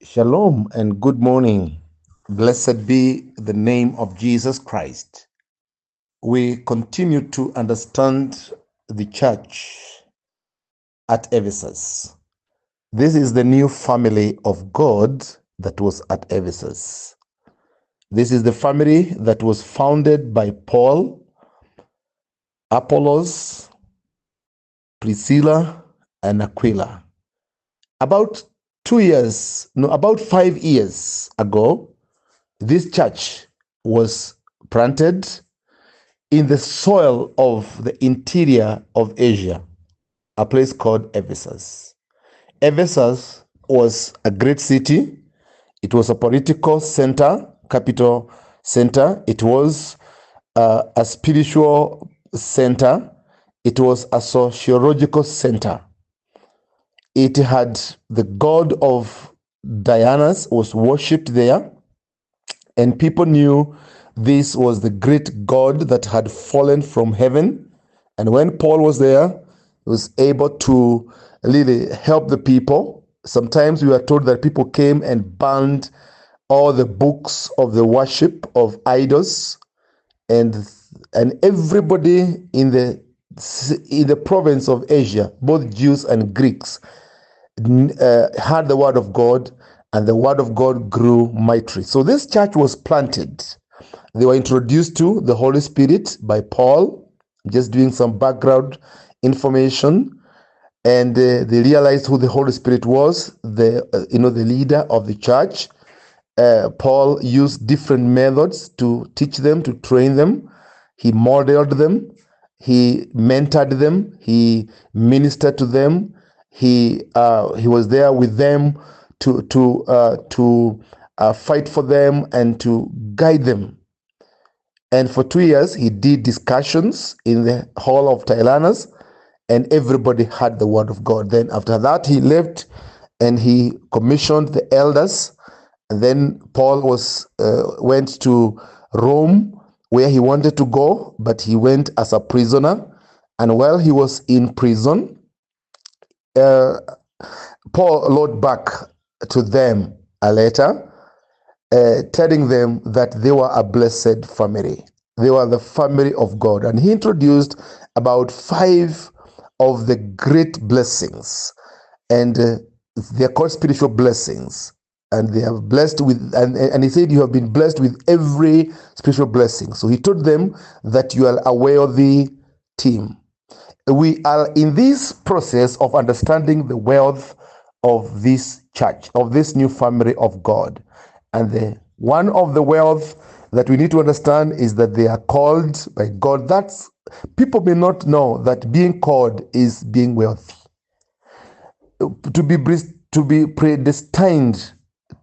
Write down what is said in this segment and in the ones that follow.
Shalom and good morning. Blessed be the name of Jesus Christ. We continue to understand the church at Ephesus. This is the new family of God that was at Ephesus. This is the family that was founded by Paul, Apollos, Priscilla, and Aquila. About 5 years ago, this church was planted in the soil of the interior of Asia, a place called Ephesus. Ephesus was a great city. It was a political center, capital center. It was a spiritual center. It was a sociological center. It had the god of Diana was worshipped there, and people knew this was the great God that had fallen from heaven. And when Paul was there, he was able to really help the people. Sometimes we are told that people came and burned all the books of the worship of idols, and everybody in the province of Asia, both Jews and Greeks, heard the word of God, and the word of God grew mightily. So this church was planted. They were introduced to the Holy Spirit by Paul, just doing some background information, and they realized who the Holy Spirit was, the leader of the church. Paul used different methods to teach them, to train them. He modeled them, he mentored them, he ministered to them. He was there with them to fight for them and to guide them. And for 2 years, he did discussions in the hall of Tyrannus, and everybody heard the word of God. Then after that, he left and he commissioned the elders. And then Paul went to Rome, where he wanted to go, but he went as a prisoner. And while he was in prison, Paul wrote back to them a letter telling them that they were a blessed family. They were the family of God. And he introduced about 5 of the great blessings. And they're called spiritual blessings. And they are blessed with, and he said, you have been blessed with every spiritual blessing. So he told them that you are a wealthy team. We are in this process of understanding the wealth of this church, of this new family of God. And one of the wealth that we need to understand is that they are called by God. That's, people may not know that being called is being wealthy. To be predestined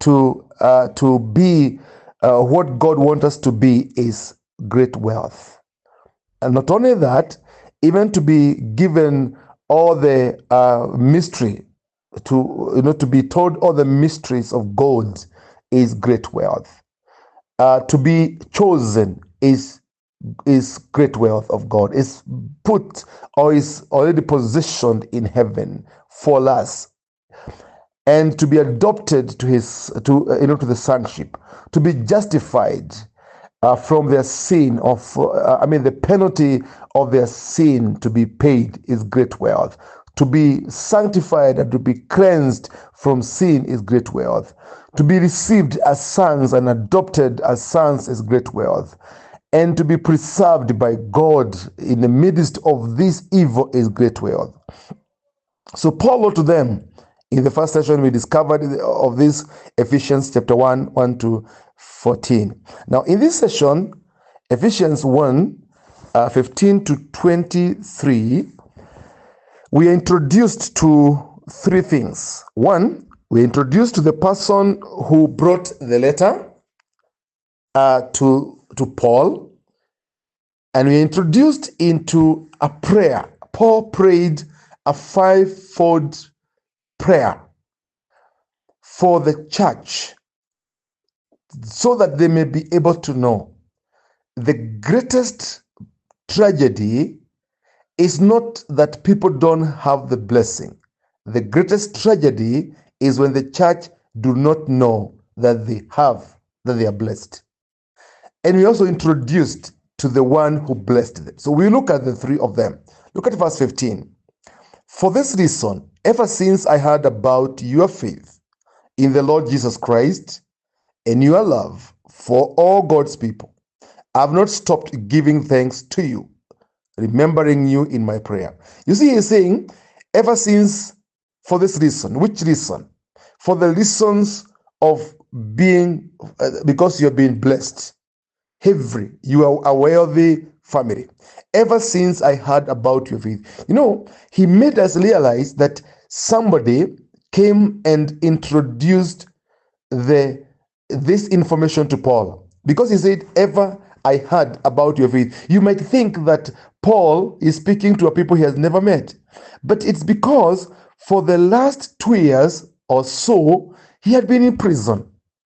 to be what God wants us to be is great wealth. And not only that, even to be given all the mystery, to be told all the mysteries of God is great wealth. To be chosen is great wealth of God. Is put or is already positioned in heaven for us. And to be adopted to the sonship, to be justified from their sin the penalty of their sin to be paid is great wealth. To be sanctified and to be cleansed from sin is great wealth. To be received as sons and adopted as sons is great wealth. And to be preserved by God in the midst of this evil is great wealth. So Paul wrote to them. In the first session, we discovered of this Ephesians chapter 1 to 14. Now, in this session, Ephesians 1, 15 to 23, we are introduced to 3 things. 1, we are introduced to the person who brought the letter to Paul, and we are introduced into a prayer. Paul prayed a 5-fold prayer for the church so that they may be able to know the greatest tragedy is not that people don't have the blessing. The greatest tragedy is when the church do not know that they are blessed. And we also introduced to the one who blessed them. So we look at the three of them. Look at verse 15. For this reason, ever since I heard about your faith in the Lord Jesus Christ and your love for all God's people, I have not stopped giving thanks to you, remembering you in my prayer. You see, he's saying, ever since, for this reason. Which reason? For the reasons of being, because you're being blessed. You are a wealthy family. Ever since I heard about your faith. He made us realize that somebody came and introduced this information to Paul. Because he said, ever I heard about your faith. You might think that Paul is speaking to a people he has never met. But it's because for the last 2 years or so, he had been in prison.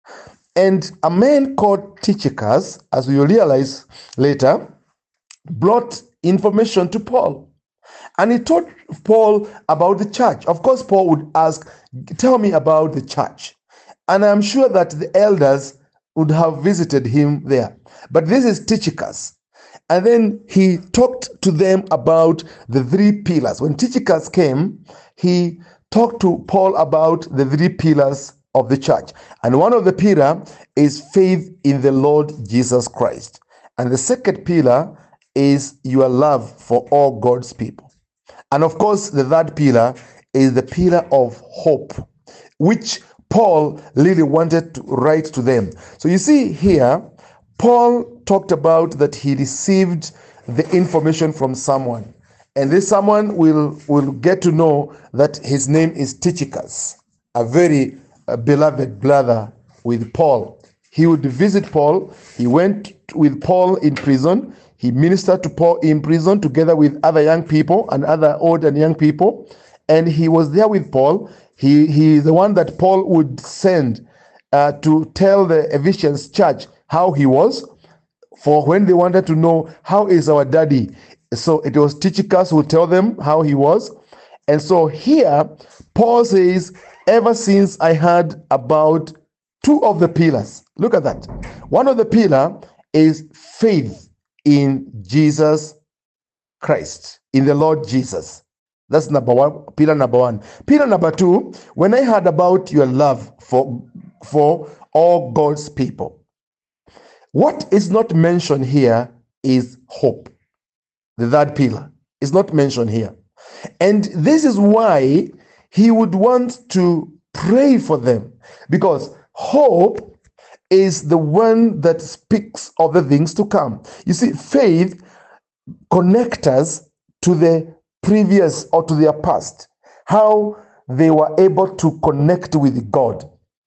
And a man called Tychicus, as we will realize later, brought information to Paul. And he told Paul about the church. Of course, Paul would ask, tell me about the church. And I'm sure that the elders would have visited him there. But this is Tychicus. And then he talked to them about the 3 pillars. When Tychicus came, he talked to Paul about the 3 pillars of the church. And one of the pillar is faith in the Lord Jesus Christ. And the second pillar is your love for all God's people. And of course, the third pillar is the pillar of hope, which Paul really wanted to write to them. So you see here, Paul talked about that he received the information from someone. And this someone will get to know that his name is Tychicus, a very beloved brother with Paul. He would visit Paul. He went with Paul in prison. He ministered to Paul in prison together with other young people and other old and young people. And he was there with Paul. He is the one that Paul would send to tell the Ephesians church how he was, for when they wanted to know how is our daddy. So it was Tychicus who would tell them how he was. And so here, Paul says, ever since I heard about 2 of the pillars. Look at that. One of the pillar is faith in Jesus Christ, in the Lord Jesus. That's number 1, pillar number 1. Pillar number 2, when I heard about your love for all God's people. What is not mentioned here is hope. The third pillar is not mentioned here. And this is why he would want to pray for them, because hope is the one that speaks of the things to come. You see, faith connects us to the previous or to their past, how they were able to connect with God.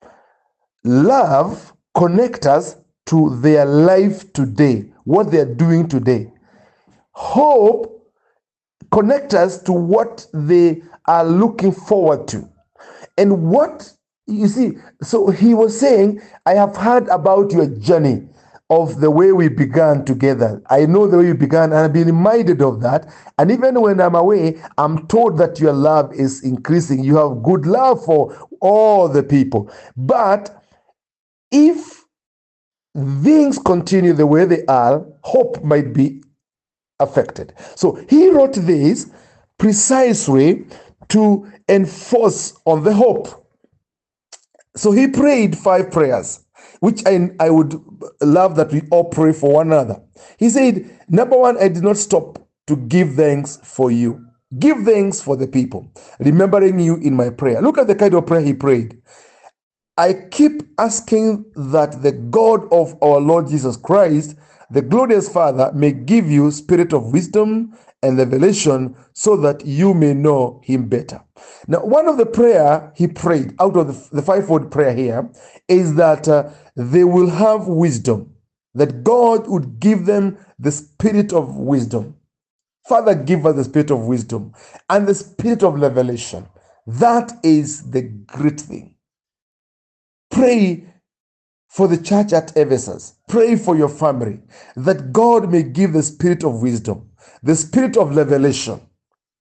Love connects us to their life today, what they're doing today. Hope connects us to what they are looking forward to. And what, you see, so he was saying, I have heard about your journey of the way we began together. I know the way you began, and I've been reminded of that. And even when I'm away, I'm told that your love is increasing. You have good love for all the people. But if things continue the way they are, hope might be affected. So he wrote this precisely to enforce on the hope. So he prayed 5 prayers, which I would love that we all pray for one another. He said, number 1, I did not stop to give thanks for you. Give thanks for the people, remembering you in my prayer. Look at the kind of prayer he prayed. I keep asking that the God of our Lord Jesus Christ, the glorious Father, may give you spirit of wisdom and revelation so that you may know him better. Now, one of the prayer he prayed out of the 5-fold prayer here is that they will have wisdom, that God would give them the spirit of wisdom. Father, give us the spirit of wisdom and the spirit of revelation. That is the great thing. Pray for the church at Ephesus. Pray for your family, that God may give the spirit of wisdom, the spirit of revelation,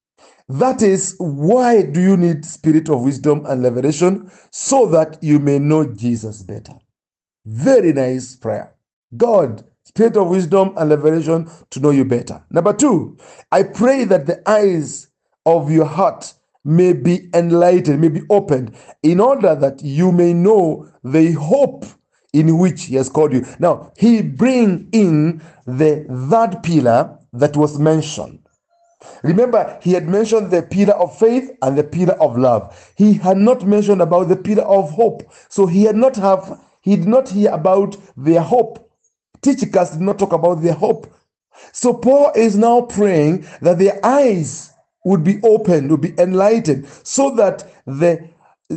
That is why do you need spirit of wisdom and revelation, so that you may know Jesus better. Very nice prayer. God, spirit of wisdom and revelation to know you better. Number 2, I pray that the eyes of your heart may be enlightened, may be opened, in order that you may know the hope in which he has called you. Now, he bring in the third pillar that was mentioned. Remember, he had mentioned the pillar of faith and the pillar of love. He had not mentioned about the pillar of hope. So he did not hear about their hope. Tychicus did not talk about their hope. So Paul is now praying that their eyes would be opened, would be enlightened, so that they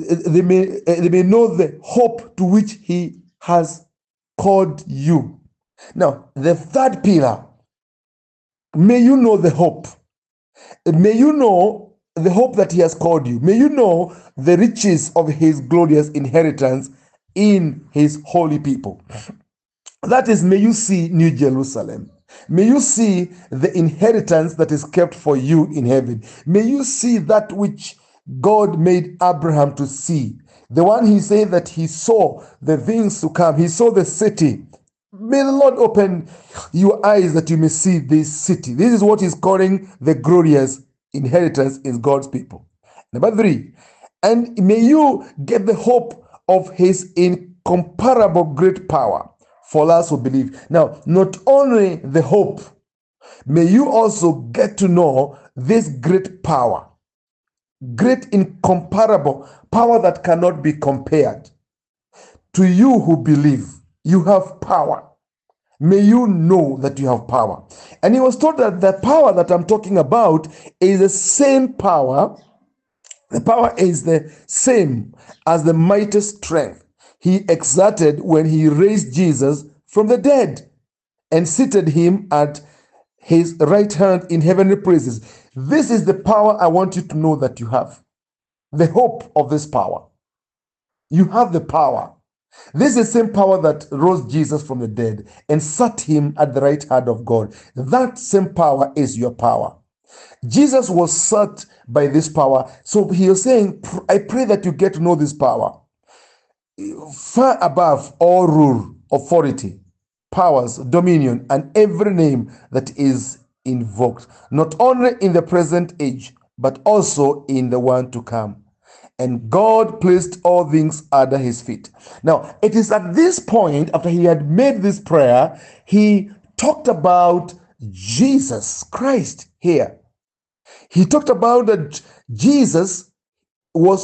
may know the hope to which he has called you. Now, the third pillar, may you know the hope. May you know the hope that he has called you. May you know the riches of his glorious inheritance in his holy people. That is, may you see New Jerusalem. May you see the inheritance that is kept for you in heaven. May you see that which God made Abraham to see. The one he said that he saw the things to come. He saw the city. May the Lord open your eyes that you may see this city. This is what he's calling the glorious inheritance in God's people. Number 3, and may you get the hope of his incomparable great power for us who believe. Now, not only the hope, may you also get to know this great power, great incomparable power that cannot be compared. To you who believe, you have power. May you know that you have power. And he was told that the power that I'm talking about is the same power. The power is the same as the mighty strength he exerted when he raised Jesus from the dead and seated him at his right hand in heavenly places. This is the power I want you to know that you have. The hope of this power. You have the power. This is the same power that rose Jesus from the dead and sat him at the right hand of God. That same power is your power. Jesus was sat by this power. So he is saying, I pray that you get to know this power. Far above all rule, authority, powers, dominion, and every name that is invoked, not only in the present age, but also in the one to come. And God placed all things under his feet. Now, it is at this point, after he had made this prayer, he talked about Jesus Christ here. He talked about that Jesus was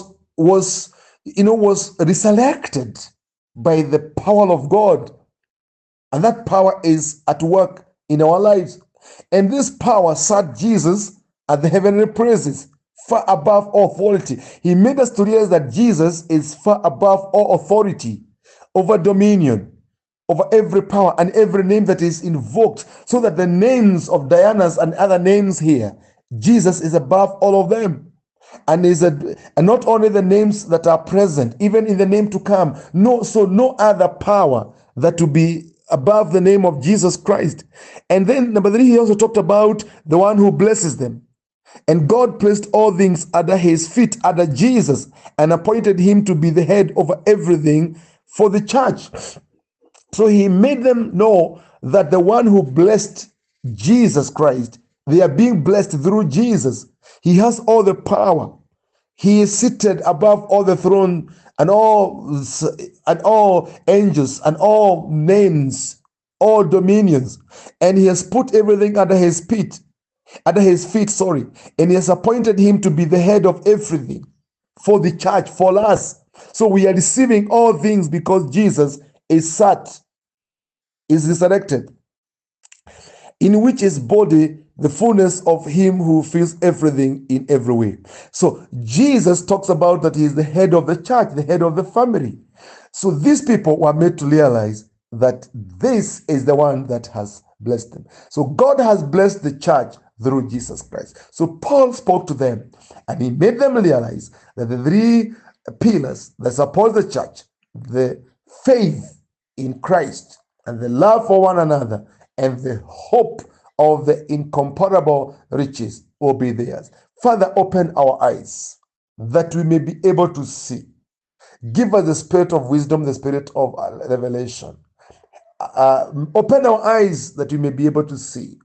resurrected by the power of God. And that power is at work in our lives. And this power sat Jesus at the heavenly places, far above all authority. He made us to realize that Jesus is far above all authority, over dominion, over every power and every name that is invoked, so that the names of Diana's and other names here, Jesus is above all of them. And not only the names that are present, even in the name to come. No other power that to be above the name of Jesus Christ. And then number 3, he also talked about the one who blesses them. And God placed all things under his feet, under Jesus, and appointed him to be the head over everything for the church. So he made them know that the one who blessed Jesus Christ, they are being blessed through Jesus. He has all the power. He is seated above all the throne and all angels and all names, all dominions. And he has put everything under his feet. And he has appointed him to be the head of everything for the church, for us. So we are receiving all things because Jesus is resurrected, in which is body the fullness of him who fills everything in every way. So Jesus talks about that he is the head of the church, the head of the family. So these people were made to realize that this is the one that has blessed them. So God has blessed the church through Jesus Christ. So Paul spoke to them and he made them realize that the 3 pillars that support the church, the faith in Christ and the love for one another and the hope of the incomparable riches will be theirs. Father, open our eyes that we may be able to see. Give us the spirit of wisdom, the spirit of revelation. Open our eyes that we may be able to see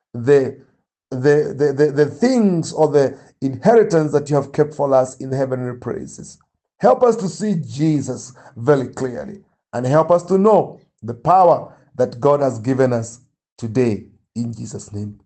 the things or the inheritance that you have kept for us in heavenly places. Help us to see Jesus very clearly, and help us to know the power that God has given us today. In Jesus' name.